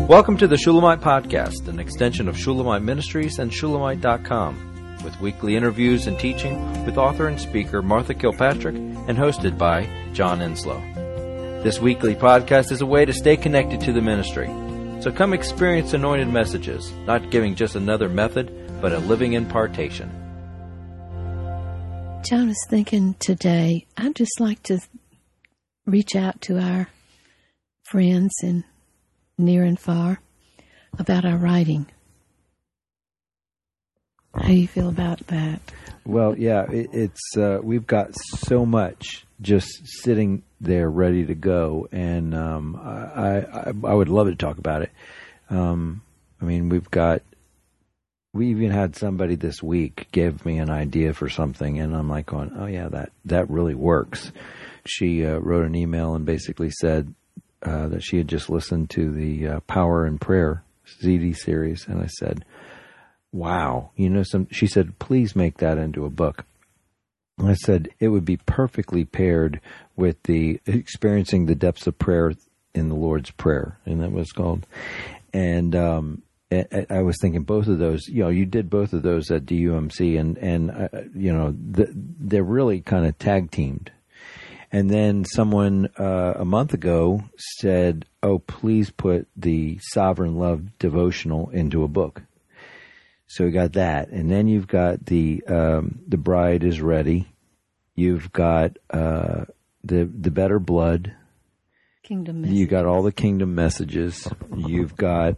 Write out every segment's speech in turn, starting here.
Welcome to the Shulamite Podcast, an extension of Shulamite Ministries and Shulamite.com, with weekly interviews and teaching with author and speaker Martha Kilpatrick and hosted by John Enslow. This weekly podcast is a way to stay connected to the ministry. So come experience anointed messages, not giving just another method, but a living impartation. John was thinking today, I'd just like to reach out to our friends in near and far about our writing. How do you feel about that? Well, yeah, it's we've got so much just sitting there ready to go, and I would love to talk about it. I mean, we even had somebody this week give me an idea for something, and I'm like going, oh yeah, that really works. She wrote an email and basically said that she had just listened to the Power in Prayer CD series, and I said, wow, she said, please make that into a book. And I said, it would be perfectly paired with the Experiencing the Depths of Prayer in the Lord's Prayer, and that was called. And I was thinking both of those, you did both of those at DUMC, and they're really kind of tag teamed. And then someone a month ago said, oh, please put the Sovereign Love devotional into a book. So we got that. And then you've got the Bride is Ready. You've got the Better Blood. Kingdom messages. You got all the kingdom messages. You've got,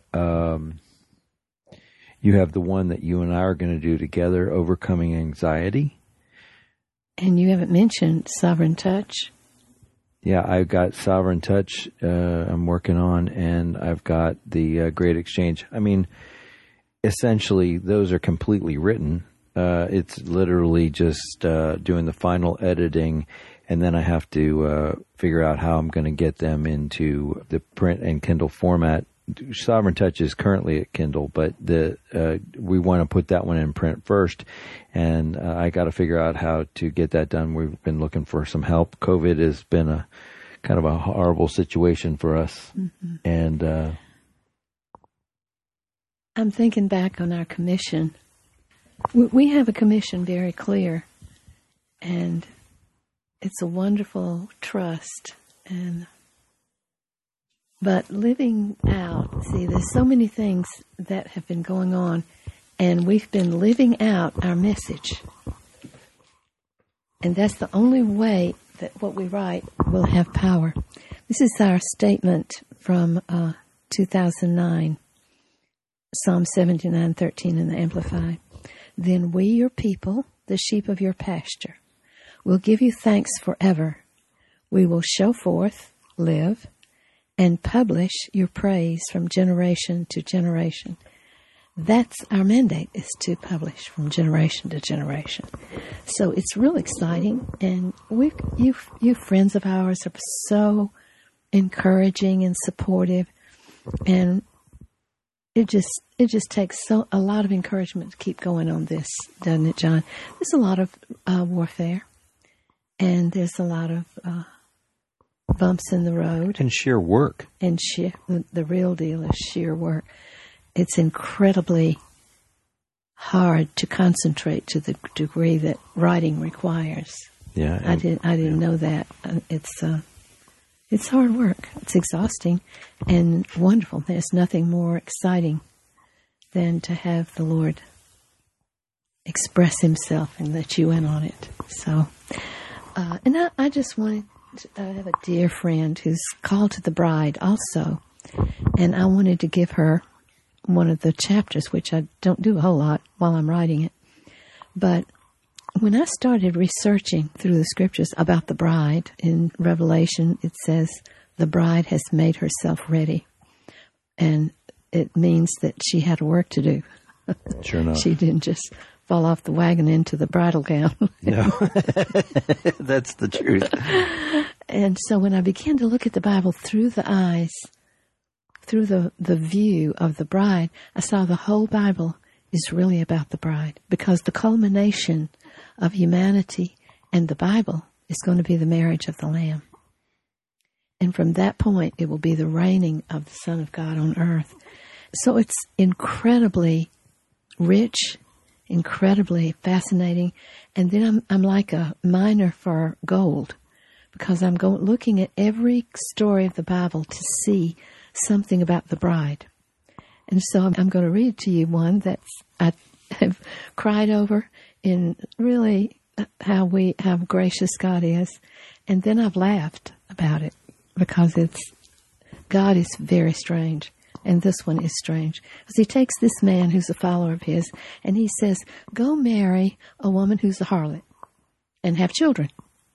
you have the one that you and I are going to do together, Overcoming Anxiety. And you haven't mentioned Sovereign Touch. Yeah, I've got Sovereign Touch I'm working on, and I've got the Great Exchange. I mean, essentially, those are completely written. It's literally just doing the final editing, and then I have to figure out how I'm going to get them into the print and Kindle format. Sovereign Touch is currently at Kindle, but we want to put that one in print first, and I got to figure out how to get that done. We've been looking for some help. COVID has been a kind of a horrible situation for us, and I'm thinking back on our commission. We have a commission very clear, and it's a wonderful trust. But living out, there's so many things that have been going on, and we've been living out our message. And that's the only way that what we write will have power. This is our statement from 2009, Psalm 79:13 in the Amplified. Then we, your people, the sheep of your pasture, will give you thanks forever. We will show forth, live, and publish your praise from generation to generation. That's our mandate, is to publish from generation to generation. So it's real exciting, and you friends of ours are so encouraging and supportive, and it just takes a lot of encouragement to keep going on this, doesn't it, John? There's a lot of warfare, and there's a lot of bumps in the road. And sheer work. And the real deal is sheer work. It's incredibly hard to concentrate to the degree that writing requires. Yeah. I didn't know that. It's hard work. It's exhausting and wonderful. There's nothing more exciting than to have the Lord express himself and let you in on it. So, and I just wanted I have a dear friend who's called to the bride also, and I wanted to give her one of the chapters, which I don't do a whole lot while I'm writing it. But when I started researching through the scriptures about the bride, in Revelation it says the bride has made herself ready, and it means that she had work to do. Sure enough. She didn't just fall off the wagon into the bridal gown. No, that's the truth. And so when I began to look at the Bible through the eyes, through the view of the bride, I saw the whole Bible is really about the bride, because the culmination of humanity and the Bible is going to be the marriage of the Lamb. And from that point, it will be the reigning of the Son of God on earth. So it's incredibly rich, incredibly fascinating. And then I'm like a miner for gold, because I'm looking at every story of the Bible to see something about the bride. And so I'm going to read to you one that I have cried over in really how gracious God is. And then I've laughed about it, because God is very strange. And this one is strange, because he takes this man who's a follower of his, and he says, go marry a woman who's a harlot and have children.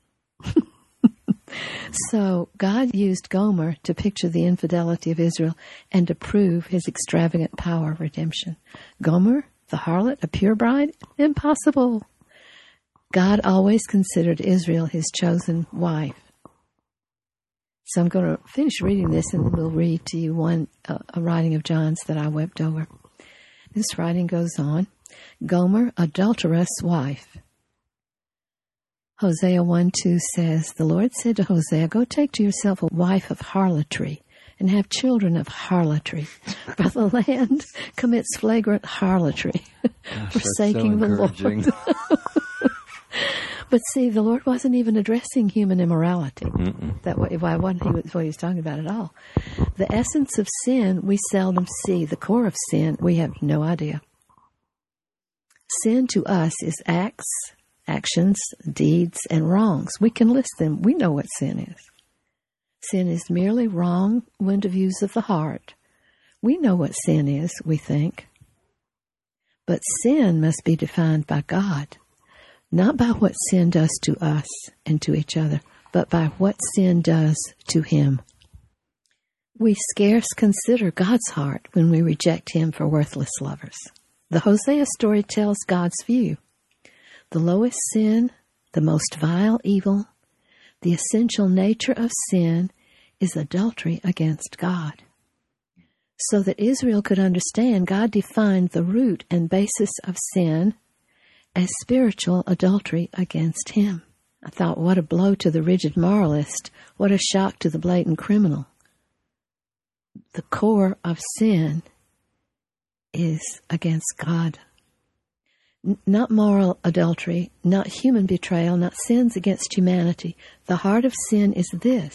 So God used Gomer to picture the infidelity of Israel and to prove his extravagant power of redemption. Gomer, the harlot, a pure bride? Impossible. God always considered Israel his chosen wife. So I'm going to finish reading this, and then we'll read to you a writing of John's that I wept over. This writing goes on. Gomer, adulterous wife. Hosea 1:2 says, the Lord said to Hosea, go take to yourself a wife of harlotry and have children of harlotry, for the land commits flagrant harlotry, forsaking the Lord. But see, the Lord wasn't even addressing human immorality. That wasn't what he was talking about at all. The essence of sin we seldom see. The core of sin we have no idea. Sin to us is acts, actions, deeds, and wrongs. We can list them. We know what sin is. Sin is merely wrong-wind views of the heart. We know what sin is, we think. But sin must be defined by God. Not by what sin does to us and to each other, but by what sin does to him. We scarce consider God's heart when we reject him for worthless lovers. The Hosea story tells God's view. The lowest sin, the most vile evil, the essential nature of sin is adultery against God. So that Israel could understand, God defined the root and basis of sin as spiritual adultery against him. I thought, what a blow to the rigid moralist. What a shock to the blatant criminal. The core of sin is against God. Not moral adultery, not human betrayal, not sins against humanity. The heart of sin is this: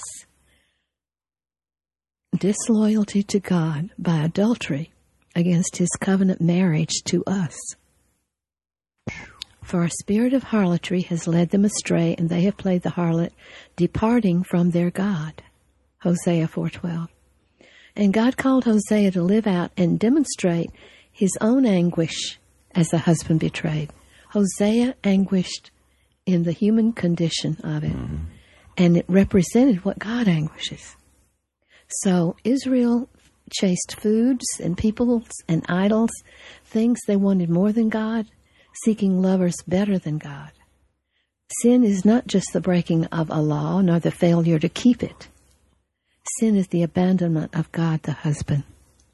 disloyalty to God by adultery against his covenant marriage to us. For a spirit of harlotry has led them astray, and they have played the harlot, departing from their God. Hosea 4:12. And God called Hosea to live out and demonstrate his own anguish as a husband betrayed. Hosea anguished in the human condition of it, and it represented what God anguishes. So Israel chased foods and peoples and idols, things they wanted more than God, seeking lovers better than God. Sin is not just the breaking of a law, nor the failure to keep it. Sin is the abandonment of God the husband.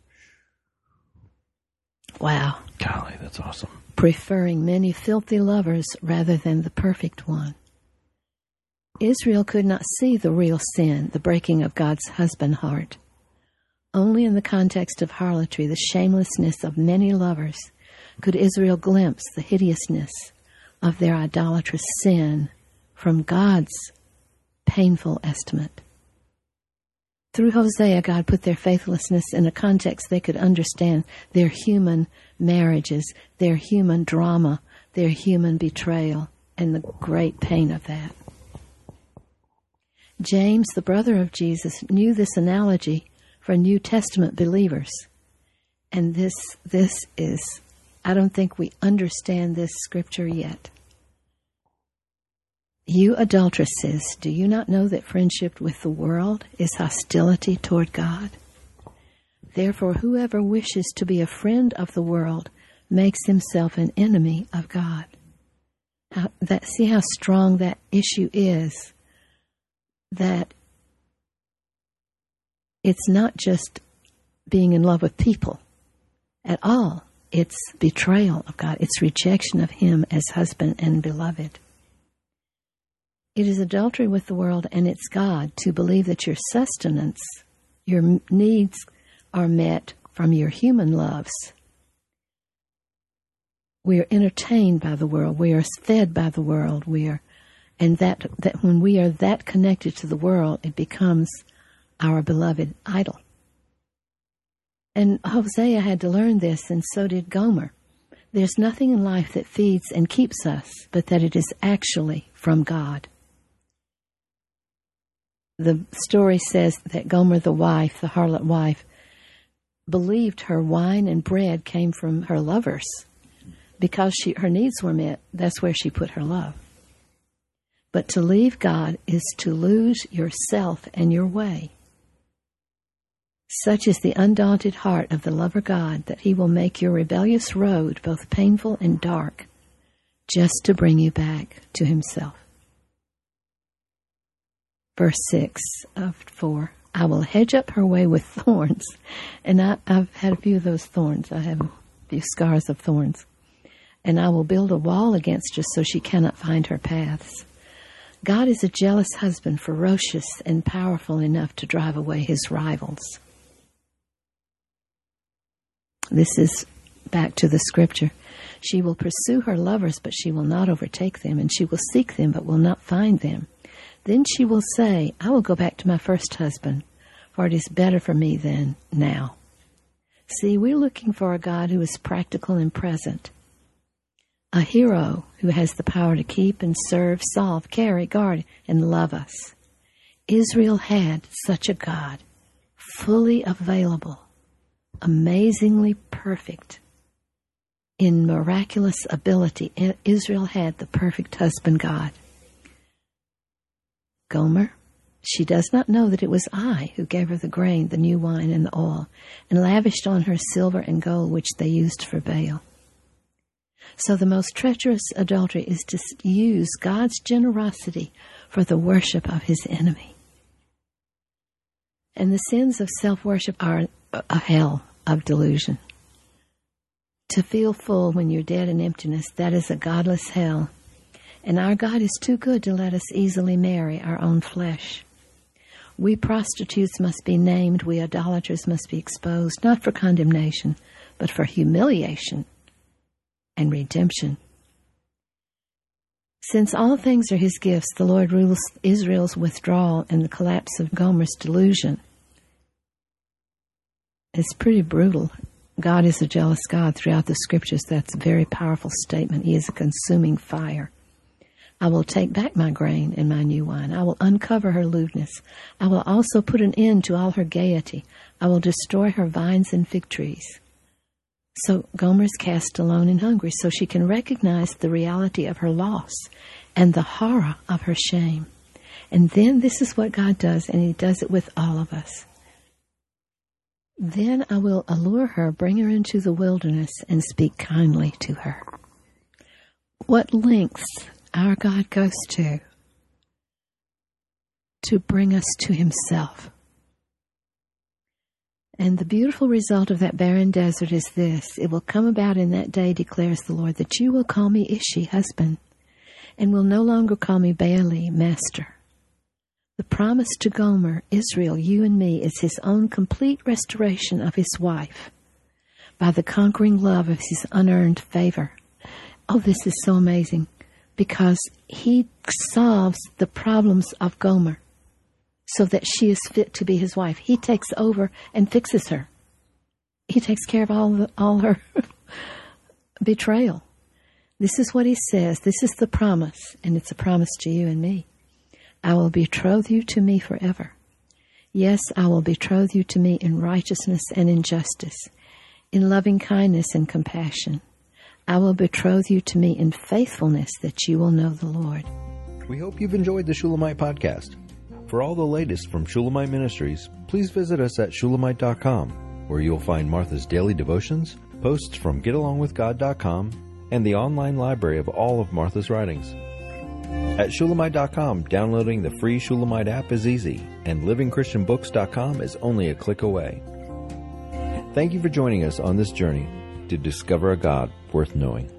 Wow. Golly, that's awesome. Preferring many filthy lovers rather than the perfect one. Israel could not see the real sin, the breaking of God's husband heart. Only in the context of harlotry, the shamelessness of many lovers, could Israel glimpse the hideousness of their idolatrous sin from God's painful estimate. Through Hosea, God put their faithlessness in a context they could understand, their human marriages, their human drama, their human betrayal, and the great pain of that. James, the brother of Jesus, knew this analogy for New Testament believers. And this is, I don't think we understand this scripture yet. You adulteresses, do you not know that friendship with the world is hostility toward God? Therefore, whoever wishes to be a friend of the world makes himself an enemy of God. See how strong that issue is, that it's not just being in love with people at all. It's betrayal of God. It's rejection of him as husband and beloved. It is adultery with the world and its God to believe that your sustenance, your needs are met from your human loves. We are entertained by the world. We are fed by the world. And that when we are that connected to the world, it becomes our beloved idol. And Hosea had to learn this, and so did Gomer. There's nothing in life that feeds and keeps us, but that it is actually from God. The story says that Gomer, the wife, the harlot wife, believed her wine and bread came from her lovers. Because her needs were met, that's where she put her love. But to leave God is to lose yourself and your way. Such is the undaunted heart of the lover God that he will make your rebellious road both painful and dark, just to bring you back to himself. Verse 6 of 4, I will hedge up her way with thorns. And I've had a few of those thorns. I have a few scars of thorns. And I will build a wall against her so she cannot find her paths. God is a jealous husband, ferocious and powerful enough to drive away his rivals. This is back to the scripture. She will pursue her lovers, but she will not overtake them, and she will seek them, but will not find them. Then she will say, I will go back to my first husband, for it is better for me than now. See, we're looking for a God who is practical and present. A hero who has the power to keep and serve, solve, carry, guard, and love us. Israel had such a God, fully available, amazingly perfect. In miraculous ability, Israel had the perfect husband God. Gomer, she does not know that it was I who gave her the grain, the new wine, and the oil, and lavished on her silver and gold, which they used for Baal. So the most treacherous adultery is to use God's generosity for the worship of his enemy. And the sins of self-worship are a hell of delusion. To feel full when you're dead in emptiness, that is a godless hell. And our God is too good to let us easily marry our own flesh. We prostitutes must be named, we idolaters must be exposed, not for condemnation, but for humiliation and redemption. Since all things are his gifts, the Lord rules Israel's withdrawal and the collapse of Gomer's delusion. It's pretty brutal. God is a jealous God. Throughout the scriptures, that's a very powerful statement. He is a consuming fire. I will take back my grain and my new wine. I will uncover her lewdness. I will also put an end to all her gaiety. I will destroy her vines and fig trees. So Gomer's cast alone and hungry, so she can recognize the reality of her loss and the horror of her shame. And then this is what God does, and he does it with all of us. Then I will allure her, bring her into the wilderness, and speak kindly to her. What lengths our God goes to bring us to himself. And the beautiful result of that barren desert is this. It will come about in that day, declares the Lord, that you will call me Ishi, husband, and will no longer call me Baali, master. The promise to Gomer, Israel, you and me, is his own complete restoration of his wife by the conquering love of his unearned favor. Oh, this is so amazing, because he solves the problems of Gomer so that she is fit to be his wife. He takes over and fixes her. He takes care of all her betrayal. This is what he says. This is the promise, and it's a promise to you and me. I will betroth you to me forever. Yes, I will betroth you to me in righteousness and in justice, in loving kindness and compassion. I will betroth you to me in faithfulness, that you will know the Lord. We hope you've enjoyed the Shulamite podcast. For all the latest from Shulamite Ministries, please visit us at Shulamite.com, where you'll find Martha's daily devotions, posts from GetAlongWithGod.com, and the online library of all of Martha's writings. At Shulamite.com, downloading the free Shulamite app is easy, and LivingChristianBooks.com is only a click away. Thank you for joining us on this journey to discover a God worth knowing.